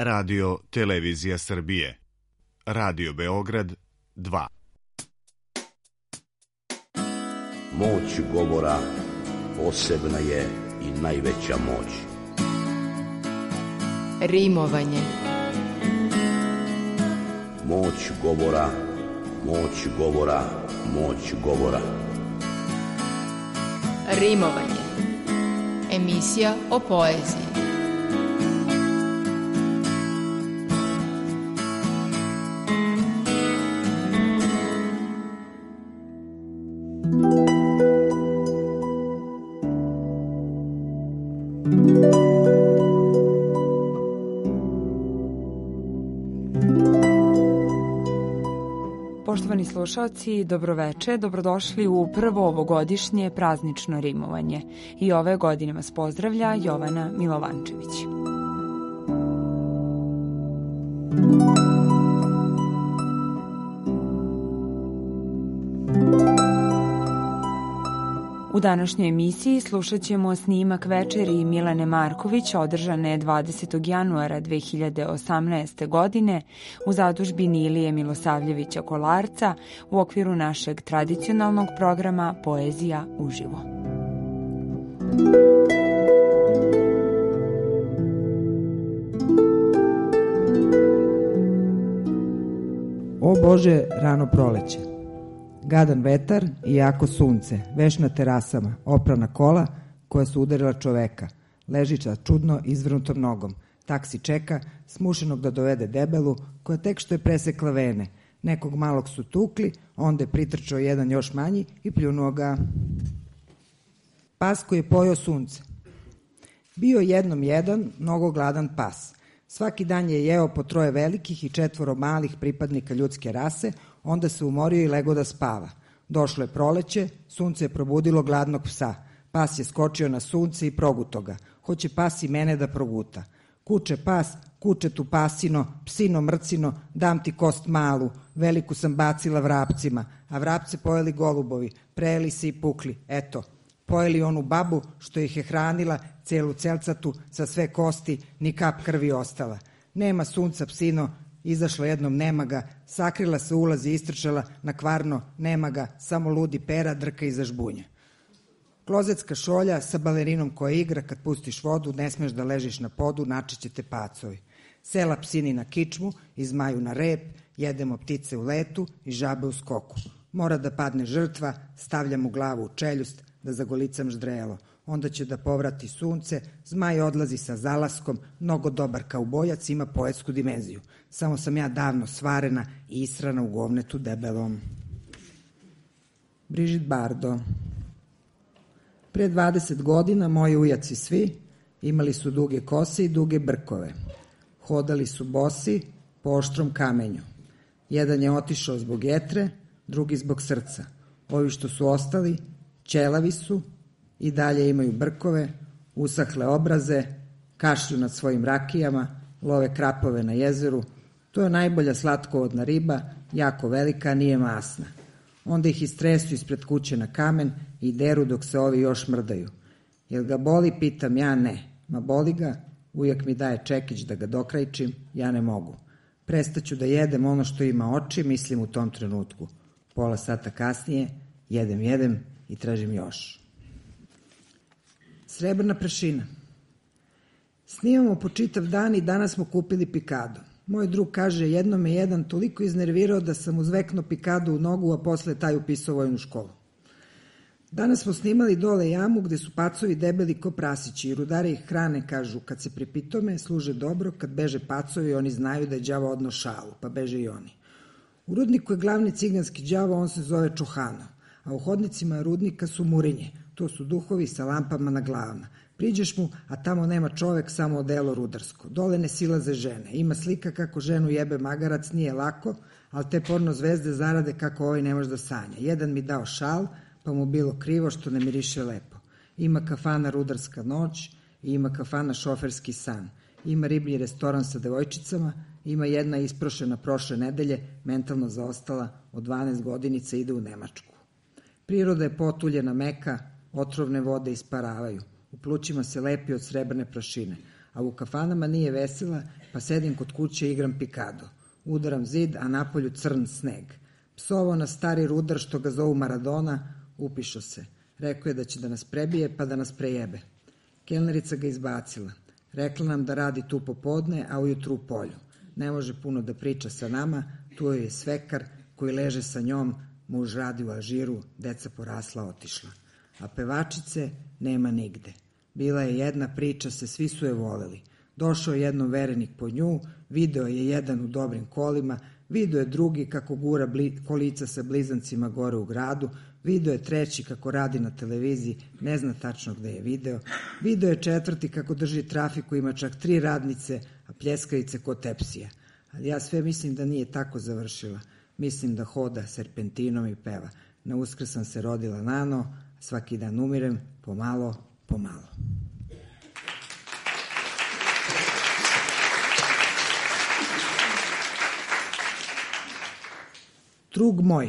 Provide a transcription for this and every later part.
Radio Televizija Srbije. Radio Beograd 2. Moć govora posebna je i najveća moć. Rimovanje. Moć govora, moć govora, moć govora. Rimovanje. Emisija o poeziji. Poštovani slušalci, dobroveče, dobrodošli u prvo ovogodišnje praznično rimovanje. I ove godine vas pozdravlja Jovana Milovančević. U današnjoj emisiji slušat ćemo snimak večeri Milane Marković održane 20. januara 2018. godine u zadužbini Ilije Milosavljevića Kolarca u okviru našeg tradicionalnog programa Poezija uživo. O Bože, rano proleće. Gadan vetar i jako sunce, veš na terasama, oprana kola koja su udarila čoveka. Leži sa čudno izvrnutom nogom. Taksi čeka, smušenog da dovede debelu, koja tek što je presekla vene. Nekog malog su tukli, onda je pritrčao jedan još manji i pljunuo ga. Pas koji je pojeo sunce. Bio jednom jedan, mnogo gladan pas. Svaki dan je jeo po 3 velikih i 4 malih pripadnika ljudske rase, onda se umorio i legao da spava. Došlo je proleće, sunce je probudilo gladnog psa. Pas je skočio na sunce i proguto ga. Hoće pas i mene da proguta. Kuče pas, kuče tu pasino, psino mrcino, dam ti kost malu, veliku sam bacila vrapcima, a vrapce pojeli golubovi, prejeli se i pukli, eto. Pojeli onu babu što ih je hranila, celu celcatu, sa sve kosti, ni kap krvi ostala. Nema sunca, psino, izašla jednom, nema ga, sakrila se ulazi, istrčala na kvarno, nema ga, samo ludi pera drka iza žbunja. Klozetska šolja sa balerinom koja igra, kad pustiš vodu, ne smeš da ležiš na podu, načiće te pacovi. Sela psini na kičmu, izmaju na rep, jedemo ptice u letu i žabe u skoku. Mora da padne žrtva, stavljam u glavu u čeljust, da zagolicam ždrelo. Onda će da povrati sunce, zmaj odlazi sa zalaskom, mnogo dobar kaubojac, ima poetsku dimenziju. Samo sam ja davno svarena i israna u govnetu debelom. Brigitte Bardot. Pre 20 godina moji ujaci svi imali su duge kose i duge brkove. Hodali su bosi po oštrom kamenju. Jedan je otišao zbog jetre, drugi zbog srca. Ovi što su ostali, ćelavi su, i dalje imaju brkove, usahle obraze, kašlju nad svojim rakijama, love krapove na jezeru. To je najbolja slatkovodna riba, jako velika, nije masna. Onda ih istresu ispred kuće na kamen i deru dok se ovi još mrdaju. Jel ga boli, pitam ja, ne. Ma boli ga, ujak mi daje čekić da ga dokrajčim, ja ne mogu. Prestaću da jedem ono što ima oči, mislim u tom trenutku. Pola sata kasnije, jedem i tražim još. Srebrna prašina. Snimamo po čitav dan i danas smo kupili pikado. Moj drug kaže, jednom me jedan toliko iznervirao da sam uzveknuo pikadu u nogu, a posle taj upisao vojnu školu. Danas smo snimali dole jamu gde su pacovi debeli ko prasići i rudari ih hrane, kažu, kad se pripitome, služe dobro, kad beže pacovi, oni znaju da je đavo odno šalu, pa beže i oni. U rudniku je glavni ciganski đavo, on se zove Čuhano, a u hodnicima rudnika su murinje. To su duhovi sa lampama na glavama. Priđeš mu, a tamo nema čovek, samo odelo rudarsko. Dole ne silaze žene. Ima slika kako ženu jebe magarac, nije lako, ali te porno zvezde zarade kako ovaj ne može da sanja. Jedan mi dao šal, pa mu bilo krivo što ne miriše lepo. Ima kafana rudarska noć i ima kafana šoferski san. Ima riblji restoran sa devojčicama, ima jedna isprošena prošle nedelje, mentalno zaostala, od 12 godinica ide u Nemačku. Priroda je potuljena meka, otrovne vode isparavaju. U plućima se lepi od srebrne prašine. a u kafanama nije vesela, pa sedim kod kuće i igram pikado. Udaram zid, a napolju crn sneg. Psovo na stari rudar što ga zovu Maradona, upišo se. Rekao je da će da nas prebije, pa da nas prejebe. Kelnerica ga izbacila. Rekla nam da radi tu popodne, a ujutru u polju. Ne može puno da priča sa nama, tu je svekar koji leže sa njom, muž radi u Alžiru, deca porasla, otišla. A pevačice nema nigde. Bila je jedna priča, svi su je voleli. Došao je jednom verenik po nju, video je jedan u dobrim kolima, video je drugi kako gura kolica sa blizancima gore u gradu, video je treći kako radi na televiziji, ne zna tačno gde je video, video je četvrti kako drži trafiku, ima čak 3 radnice, a pljeskavice ko tepsija. Ali ja sve mislim da nije tako završila. Mislim da hoda serpentinom i peva. Na Uskrs sam se rodila nano, svaki dan umirem, pomalo, pomalo. Drug moj.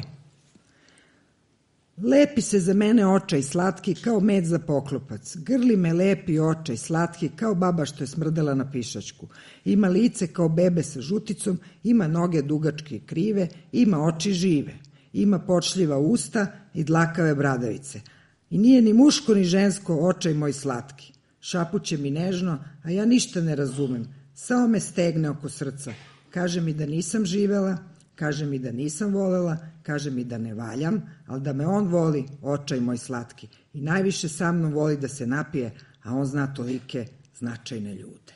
Lepi se za mene očaj slatki kao med za poklopac. Grli me lepi očaj slatki kao baba što je smrdela na pišačku. Ima lice kao bebe sa žuticom, ima noge dugačke i krive, ima oči žive. Ima počljiva usta i dlakave bradavice. I nije ni muško ni žensko očaj moj slatki. Šapuće mi nežno, a ja ništa ne razumem. Samo me stegne oko srca. Kaže mi da nisam živela, kaže mi da nisam volela, kaže mi da ne valjam, ali da me on voli, očaj moj slatki. I najviše sa mnom voli da se napije, a on zna tolike značajne ljude.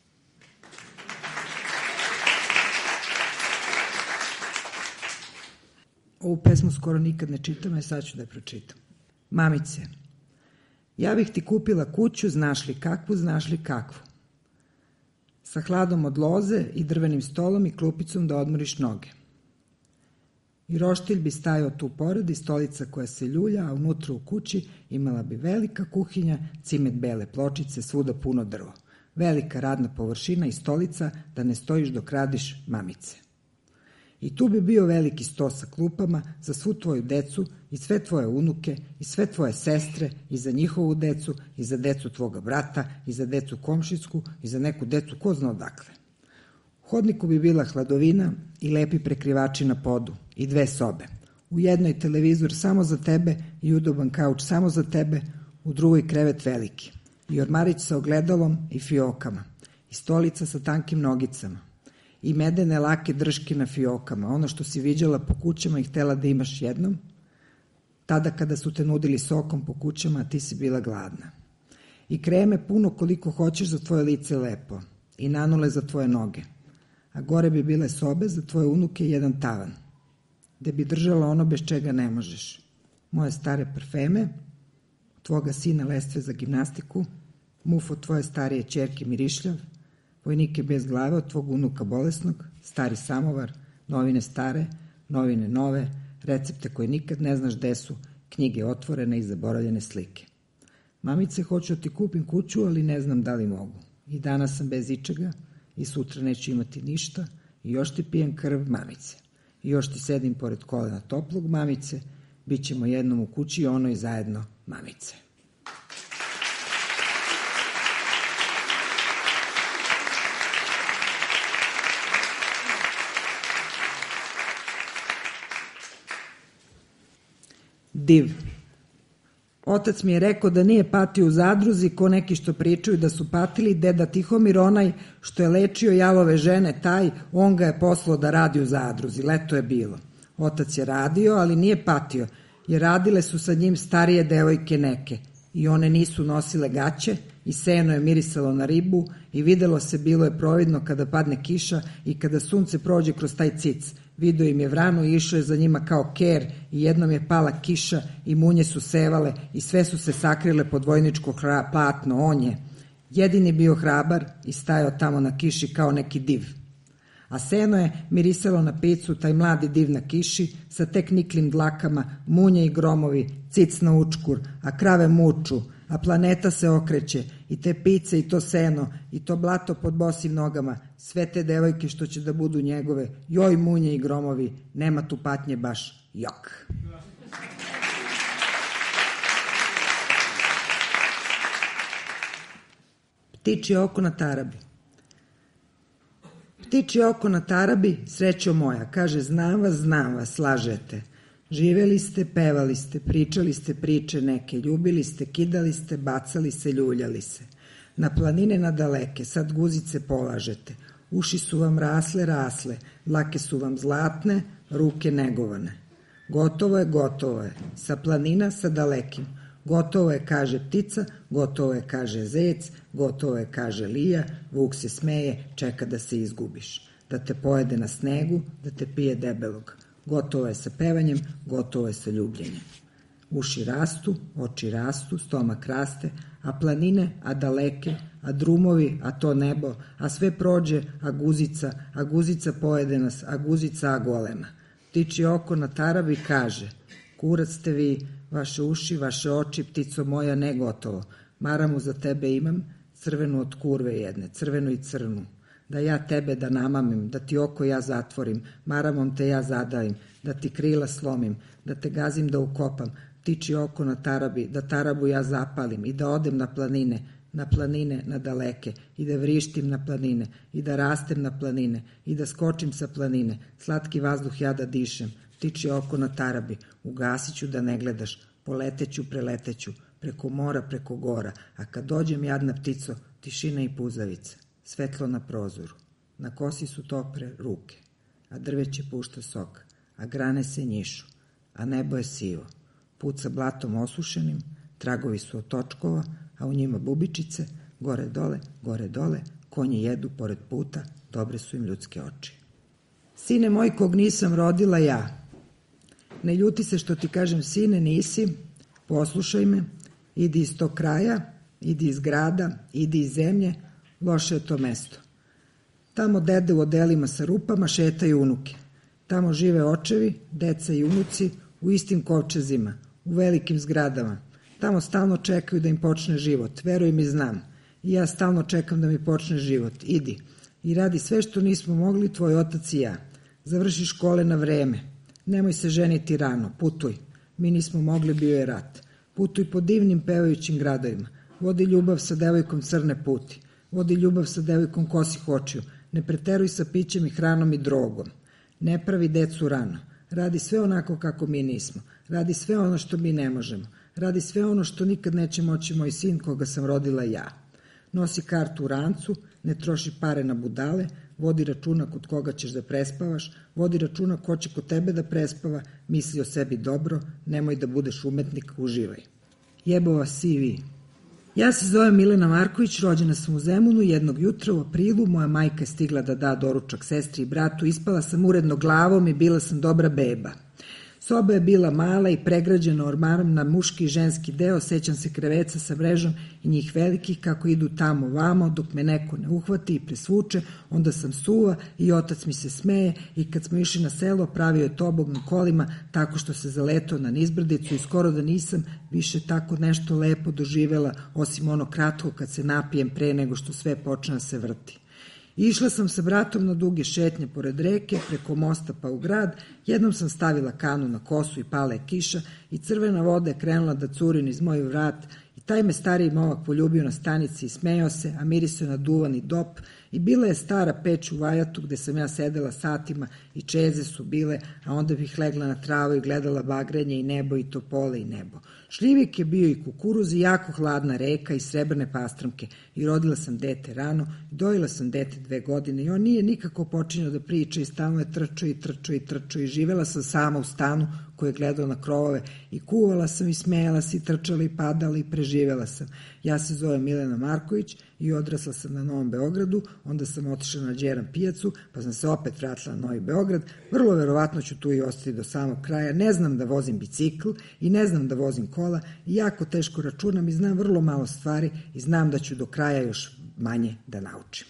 Ovu pesmu skoro nikad ne čitam, a sad ću da je pročitam. Mamice, ja bih ti kupila kuću, znaš li kakvu, znaš li kakvu. Sa hladom od loze i drvenim stolom i klupicom da odmoriš noge. I roštilj bi stajao tu pored i stolica koja se ljulja, a unutra u kući imala bi velika kuhinja, cimet bele pločice, svuda puno drvo. Velika radna površina i stolica da ne stojiš dok radiš, mamice. I tu bi bio veliki sto sa klupama za svu tvoju decu i sve tvoje unuke i sve tvoje sestre i za njihovu decu i za decu tvoga brata i za decu komšinsku i za neku decu ko zna odakle. U hodniku bi bila hladovina i lepi prekrivači na podu i 2 sobe. U jednoj televizor samo za tebe i udoban kauč samo za tebe, u drugoj krevet veliki. I ormarić sa ogledalom i fiokama. I stolica sa tankim nogicama. I medene lake drške na fiokama, ono što si viđala po kućama i htela da imaš jednom, tada kada su te nudili sokom po kućama, a ti si bila gladna. I kreme puno koliko hoćeš za tvoje lice lepo, i nanule za tvoje noge, a gore bi bile sobe za tvoje unuke i jedan tavan, gde bi držala ono bez čega ne možeš. Moje stare parfeme, tvoga sina lestve za gimnastiku, muf od tvoje starije ćerke mirišljav, vojnike bez glave od tvog unuka bolesnog, stari samovar, novine stare, novine nove, recepte koje nikad ne znaš gde su, knjige otvorene i zaboravljene slike. Mamice, hoću da ti kupim kuću, ali ne znam da li mogu. I danas sam bez ičega i sutra neću imati ništa i još ti pijem krv, mamice. I još ti sedim pored kolena toplog, mamice, bit ćemo jednom u kući i ono i zajedno, mamice. Div. Otac mi je rekao da nije patio u zadruzi ko neki što pričaju da su patili, deda Tihomir onaj što je lečio jalove žene, taj, on ga je poslao da radi u zadruzi, leto je bilo. Otac je radio, ali nije patio, jer radile su sa njim starije devojke neke i one nisu nosile gaće i seno je mirisalo na ribu i videlo se, bilo je providno kada padne kiša i kada sunce prođe kroz taj cic. Video im je vranu i išao je za njima kao ker i jednom je pala kiša i munje su sevale i sve su se sakrile pod vojničko platno. On je jedini bio hrabar i stajao tamo na kiši kao neki div. A seno je mirisalo na picu, taj mladi div na kiši, sa tek niklim dlakama, munje i gromovi, cic na učkur, a krave muču, a planeta se okreće, i te pice i to seno, i to blato pod bosim nogama, sve te devojke što će da budu njegove, joj munje i gromovi, nema tu patnje baš, jok. Ptičje oko na tarabi. Ptičje oko na tarabi, srećo moja, kaže znam vas, lažete. Živeli ste, pevali ste, pričali ste priče neke, ljubili ste, kidali ste, bacali se, ljuljali se. Na planine nadaleke, sad guzice polažete. Uši su vam rasle, dlake su vam zlatne, ruke negovane. Gotovo je, sa planina, sa dalekim. Gotovo je, kaže ptica, gotovo je, kaže zec, gotovo je, kaže lija, vuk se smeje, čeka da se izgubiš. Da te pojede na snegu, da te pije debelog. Gotovo je sa pevanjem, gotovo je sa ljubljenjem. Uši rastu, oči rastu, stomak raste, a planine, a daleke, a drumovi, a to nebo, a sve prođe, a guzica pojede nas, a guzica a golema. Ptičje oko na tarabi kaže, kurac ste vi, vaše uši, vaše oči, ptico moja, ne gotovo. Maramu za tebe imam, crvenu od kurve jedne, crvenu i crnu. Da ja tebe da namamim, da ti oko ja zatvorim, maramom te ja zadavim, da ti krila slomim, da te gazim da ukopam, ptičje oko na tarabi, da tarabu ja zapalim i da odem na planine, na daleke, i da vrištim na planine, i da rastem na planine, i da skočim sa planine, slatki vazduh ja da dišem, ptičje oko na tarabi, ugasit ću da ne gledaš, poleteću, preleteću, preko mora, preko gora, a kad dođem jadna ptico, tišina i puzavica, svetlo na prozoru, na kosi su topre ruke, a drveće pušta sok, a grane se njišu, a nebo je sivo, puca blatom osušenim, tragovi su od točkova, a u njima bubičice, gore dole, konji jedu pored puta, dobre su im ljudske oči. Sine moj kog nisam rodila ja, ne ljuti se što ti kažem sine nisi, poslušaj me, idi iz tog kraja, idi iz grada, idi iz zemlje, loše je to mesto. Tamo dede u odelima sa rupama šetaju unuke, tamo žive očevi, deca i unuci u istim kovčezima, u velikim zgradama, tamo stalno čekaju da im počne život, veruj mi znam, i ja stalno čekam da mi počne život, idi, i radi sve što nismo mogli tvoj otac i ja, završi škole na vreme, nemoj se ženiti rano, putuj, mi nismo mogli, bio je rat, putuj po divnim pevajućim gradovima, vodi ljubav sa devojkom crne puti, vodi ljubav sa devojkom kosih očiju, ne preteruj sa pićem i hranom i drogom, ne pravi decu rano, radi sve onako kako mi nismo, radi sve ono što mi ne možemo, radi sve ono što nikad neće moći moj sin koga sam rodila ja. Nosi kartu u rancu, ne troši pare na budale, vodi računa kod koga ćeš da prespavaš, vodi računa ko će kod tebe da prespava, misli o sebi dobro, nemoj da budeš umetnik, uživaj. Jebova si vi. Ja se zovem Milena Marković, rođena sam u Zemunu, jednog jutra u aprilu, moja majka je stigla da da doručak sestri i bratu, ispala sam uredno glavom i bila sam dobra beba. Soba je bila mala i pregrađena ormarom na muški i ženski deo, sećam se kreveca sa mrežom i njih velikih kako idu tamo vamo, dok me neko ne uhvati i presvuče, onda sam suva i otac mi se smeje i kad smo išli na selo pravio je tobog na kolima tako što se zaletao na nizbrdicu i skoro da nisam više tako nešto lepo doživela, osim ono kratko kad se napijem pre nego što sve počne da se vrti. Išla sam sa bratom na duge šetnje pored reke, preko mosta pa u grad, jednom sam stavila kanu na kosu i pala je kiša i crvena voda je krenula da curi niz moj vrat i taj me stariji momak poljubio na stanici i smejao se, a mirisao na duvan i dop i bila je stara peć u vajatu gde sam ja sedela satima i čeze su bile, a onda bih legla na travu i gledala bagrenje i nebo i topole i nebo. Šljivik je bio i kukuruz i jako hladna reka i srebrne pastramke i rodila sam dete rano i dojela sam dete 2 godine i on nije nikako počinjao da priča i stalno je trčao i živela sam sama u stanu koji je gledao na krovove i kuvala sam i smejala se i trčala i padala i preživela sam. Ja se zovem Milena Marković i odrasla sam na Novom Beogradu, onda sam otišla na Đeran pijacu, pa sam se opet vratila na Novi Beograd, vrlo verovatno ću tu i ostati do samog kraja, ne znam da vozim bicikl i ne znam da vozim kola i jako teško računam i znam vrlo malo stvari i znam da ću do kraja još manje da naučim.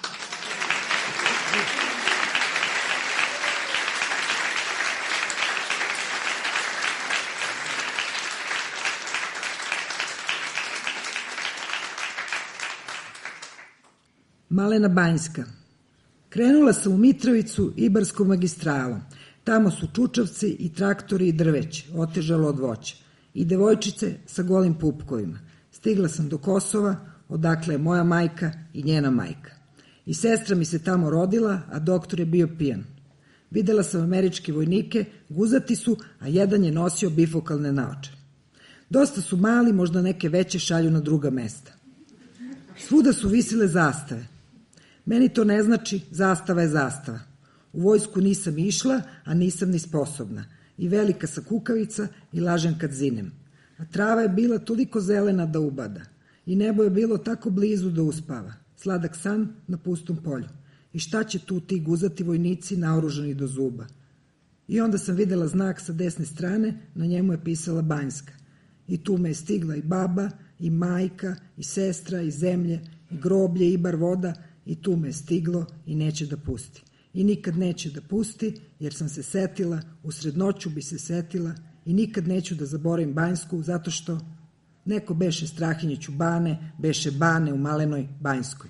Malena Banjska. Krenula sam u Mitrovicu Ibarskom magistralom. Tamo su čučavci i traktori i drveće, otežalo od voća. I devojčice sa golim pupkovima. Stigla sam do Kosova, odakle je moja majka i njena majka. I sestra mi se tamo rodila, a doktor je bio pijan. Videla sam američke vojnike, guzati su, a jedan je nosio bifokalne naočare. Dosta su mali, možda neke veće šalju na druga mesta. Svuda su visile zastave. Meni to ne znači, zastava je zastava. U vojsku nisam išla, a nisam ni sposobna. I velika sam kukavica i lažem kad zinem. A trava je bila toliko zelena da ubada. I nebo je bilo tako blizu da uspava. Sladak san na pustom polju. I šta će tu ti guzati vojnici naoružani do zuba? I onda sam videla znak sa desne strane, na njemu je pisala Banjska. I tu me je stigla i baba, i majka, i sestra, i zemlje, i groblje, i bar voda, i tu me je stiglo i neće da pusti. I nikad neće da pusti, jer sam se setila, usred noću bi se setila, i nikad neću da zaboravim Banjsku, zato što neko beše Strahinjiću Bane, beše Bane u malenoj Banjskoj.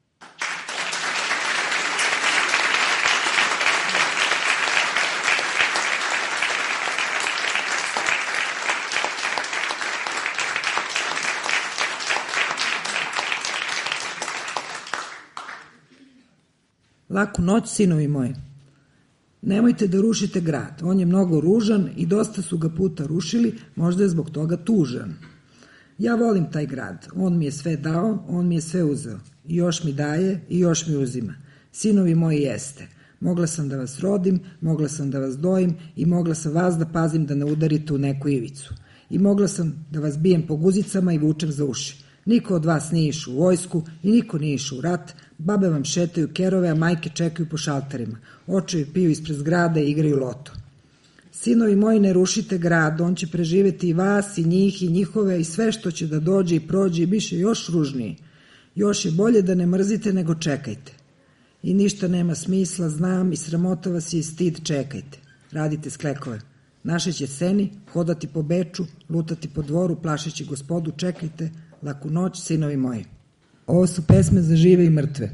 Laku noć, sinovi moji. Nemojte da rušite grad, on je mnogo ružan i dosta su ga puta rušili, možda je zbog toga tužan. Ja volim taj grad, on mi je sve dao, on mi je sve uzeo. I još mi daje i još mi uzima. Sinovi moji jeste. Mogla sam da vas rodim, mogla sam da vas dojim i mogla sam vas da pazim da ne udarite u neku ivicu. I mogla sam da vas bijem po guzicama i vučem za uši. Niko od vas nije išao u vojsku i niko nije išao u rat. Babe vam šetaju kerove, a majke čekaju po šalterima. Očevi piju ispred zgrade i igraju loto. Sinovi moji, ne rušite grad, on će preživeti i vas, i njih, i njihove, i sve što će da dođe i prođe i biše još ružniji. Još je bolje da ne mrzite nego čekajte. I ništa nema smisla, znam, i sramota vas je i stid, čekajte. Radite sklekove. Naše će seni, hodati po Beču, lutati po dvoru, plašeći gospodu, čekajte, laku noć, sinovi moji. Ovo su pesme za žive i mrtve.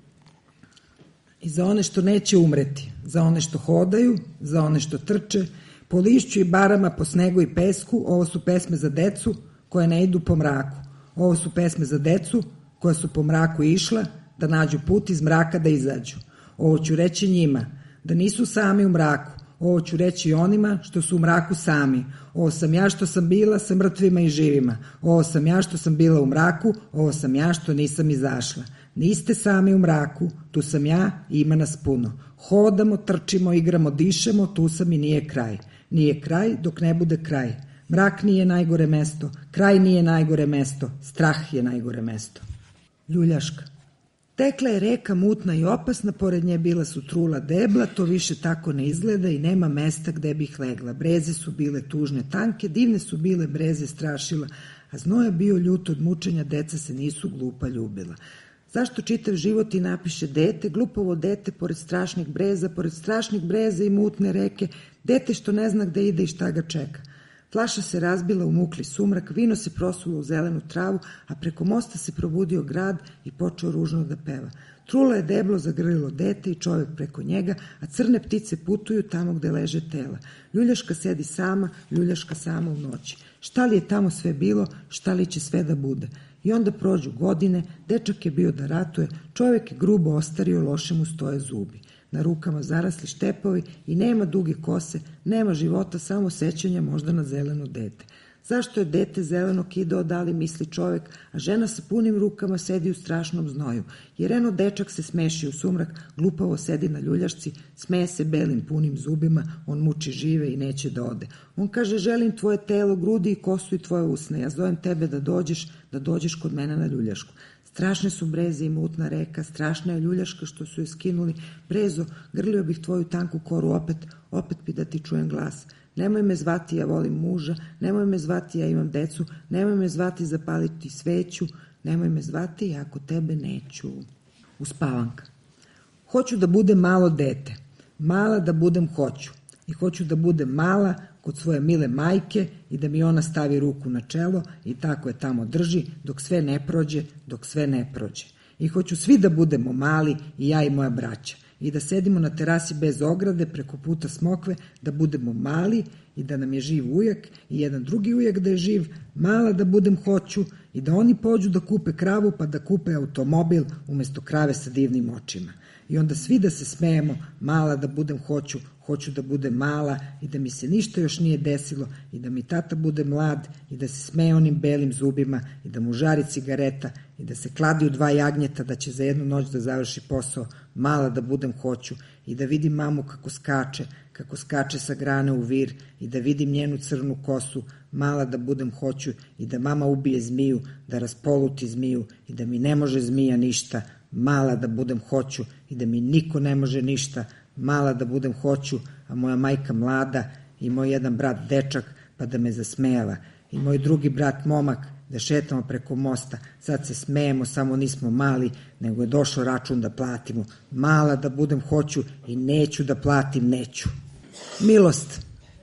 I za one što neće umreti, za one što hodaju, za one što trče, po lišću i barama, po snegu i pesku, ovo su pesme za decu koje ne idu po mraku. Ovo su pesme za decu koja su po mraku išla, da nađu put iz mraka da izađu. Ovo ću reći njima, da nisu sami u mraku. Ovo ću reći i onima što su u mraku sami. Ovo sam ja što sam bila sa mrtvima i živima. Ovo sam ja što sam bila u mraku, ovo sam ja što nisam izašla. Niste sami u mraku, tu sam ja i ima nas puno. Hodamo, trčimo, igramo, dišemo, tu sam i nije kraj. Nije kraj dok ne bude kraj. Mrak nije najgore mesto, kraj nije najgore mesto, strah je najgore mesto. Ljuljaška. Tekla je reka mutna i opasna, pored nje bila su trula debla, to više tako ne izgleda i nema mesta gde bih legla. Breze su bile tužne, tanke, divne su bile breze strašila, a znoj je bio ljut od mučenja, deca se nisu glupa ljubila. Zašto čitav život i napiše dete, glupovo dete, pored strašnih breza i mutne reke, dete što ne zna gde ide i šta ga čeka. Flaša se razbila u mukli sumrak, vino se prosulo u zelenu travu, a preko mosta se probudio grad i počeo ružno da peva. Trula je deblo zagrlilo dete i čovjek preko njega, a crne ptice putuju tamo gde leže tela. Ljuljaška sedi sama, ljuljaška sama u noći. Šta li je tamo sve bilo, šta li će sve da bude? I onda prođu godine, dečak je bio da ratuje, čovjek je grubo ostario, loše mu stoje zubi. Na rukama zarasli štepovi i nema duge kose, nema života, samo sećanja možda na zeleno dete. Zašto je dete zeleno kidao, da li misli čovjek, a žena sa punim rukama sedi u strašnom znoju. Jer eno dečak se smeši u sumrak, glupavo sedi na ljuljašci, smeje se belim punim zubima, on muči žive i neće da ode. On kaže, želim tvoje telo, grudi i kosu i tvoje usne, ja zovem tebe da dođeš kod mene na ljuljašku. Strašne su breze i mutna reka, strašna je ljuljaška što su je skinuli. Brezo, grlio bih tvoju tanku koru opet bi da ti čujem glas. Nemoj me zvati, ja volim muža, nemoj me zvati, ja imam decu, nemoj me zvati, zapaliti sveću, nemoj me zvati, ja kod tebe neću. Uspavanka. Hoću da budem malo dete, mala da budem hoću. I hoću da budem mala kod svoje mile majke i da mi ona stavi ruku na čelo i tako je tamo drži dok sve ne prođe. I hoću svi da budemo mali i ja i moja braća i da sedimo na terasi bez ograde preko puta smokve, da budemo mali i da nam je živ ujak i jedan drugi ujak da je živ, mala da budem hoću i da oni pođu da kupe kravu pa da kupe automobil umesto krave sa divnim očima. I onda svi da se smejemo, mala da budem hoću da budem mala i da mi se ništa još nije desilo i da mi tata bude mlad i da se smeje onim belim zubima i da mu žari cigareta i da se kladi u 2 jagnjeta da će za jednu noć da završi posao, mala da budem hoću i da vidim mamu kako skače sa grane u vir i da vidim njenu crnu kosu, mala da budem hoću i da mama ubije zmiju, da raspoluti zmiju i da mi ne može zmija ništa, mala da budem hoću i da mi niko ne može ništa, mala da budem hoću, a moja majka mlada i moj jedan brat dečak pa da me zasmejava i moj drugi brat momak da šetamo preko mosta, sad se smejemo, samo nismo mali, nego je došao račun da platimo, mala da budem hoću i neću da platim, neću. Milost.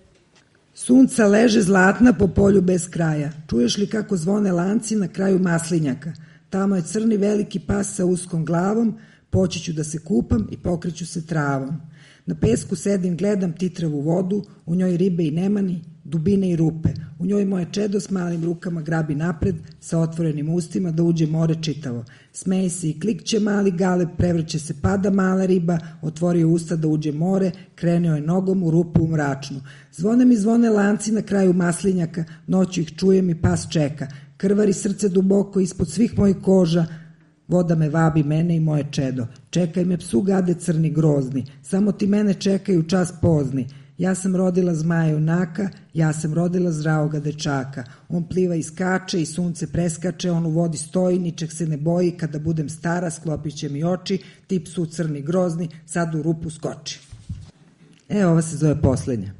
Sunca leže zlatna po polju bez kraja, čuješ li kako zvone lanci na kraju maslinjaka, tamo je crni veliki pas sa uskom glavom, poći ću da se kupam i pokriću se travom. Na pesku sedim, gledam titravu vodu, u njoj ribe i nemani, dubine i rupe. U njoj moje čedo s malim rukama grabi napred, sa otvorenim ustima da uđe more čitavo. Smeje se i klikće mali galeb, prevrće se pada mala riba, otvorio usta da uđe more, krenuo je nogom u rupu u mračnu. Zvone mi zvone lanci na kraju maslinjaka, noću ih čujem i pas čeka. Krvari srce duboko ispod svih mojih koža, voda me vabi, mene i moje čedo. Čekaj me psu gade crni grozni, samo ti mene čekaj u čas pozni. Ja sam rodila zmaja junaka, ja sam rodila zdravoga dečaka. On pliva i skače i sunce preskače, on u vodi stoji, ničeg se ne boji, kada budem stara sklopit će mi oči, ti psu crni grozni, sad u rupu skoči. Ova se zove poslednja.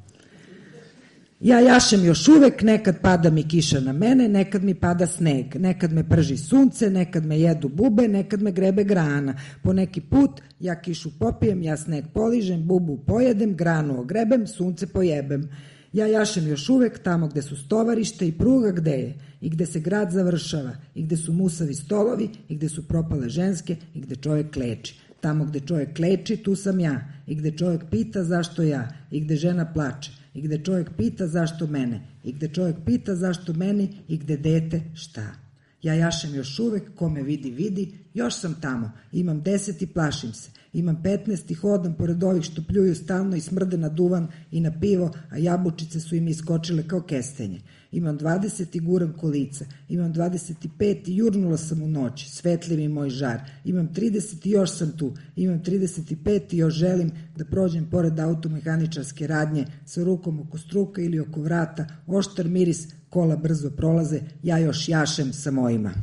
Ja jašem još uvek, nekad pada mi kiša na mene, nekad mi pada sneg, nekad me prži sunce, nekad me jedu bube, nekad me grebe grana. Po neki put ja kišu popijem, ja sneg poližem, bubu pojedem, granu ogrebem, sunce pojebem. Ja jašem još uvek tamo gde su stovarište i pruga gde je, i gde se grad završava, i gde su musavi stolovi, i gde su propale ženske, i gde čovjek kleči. Tamo gde čovjek kleči, tu sam ja, i gde čovjek pita zašto ja, i gde žena plače, i gde čovjek pita zašto mene, i gde čovjek pita zašto meni, i gde dete šta. Ja jašem još uvek, ko me vidi, vidi, još sam tamo, imam 10 i plašim se, imam 15 i hodam pored ovih što pljuju stalno i smrde na duvan i na pivo, a jabučice su im iskočile kao kestenje. Imam 20 i guram kolica, imam 25 i jurnula sam u noć, svetljiv mi moj žar, imam 30 i još sam tu, imam 35 i još želim da prođem pored automehaničarske radnje sa rukom oko struka ili oko vrata, oštar miris, kola brzo prolaze, ja još jašem sa mojima.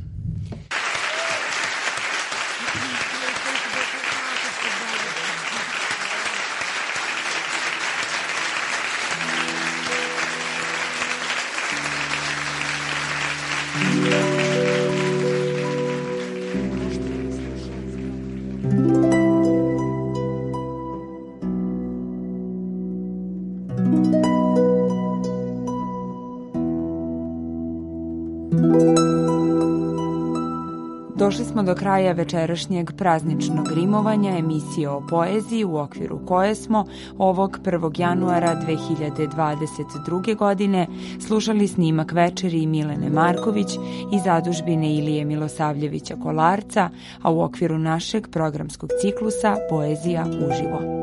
Došli smo do kraja večerašnjeg prazničnog rimovanja emisije o poeziji u okviru koje smo ovog 1. januara 2022. godine slušali snimak večeri Milene Marković iz zadužbine Ilije Milosavljevića Kolarca, a u okviru našeg programskog ciklusa Poezija uživo.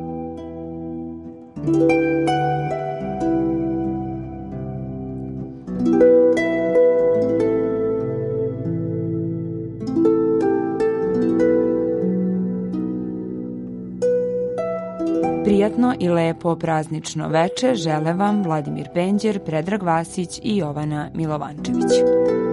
Prijatno i lepo praznično veče žele vam Vladimir Benđer, Predrag Vasić i Jovana Milovančević.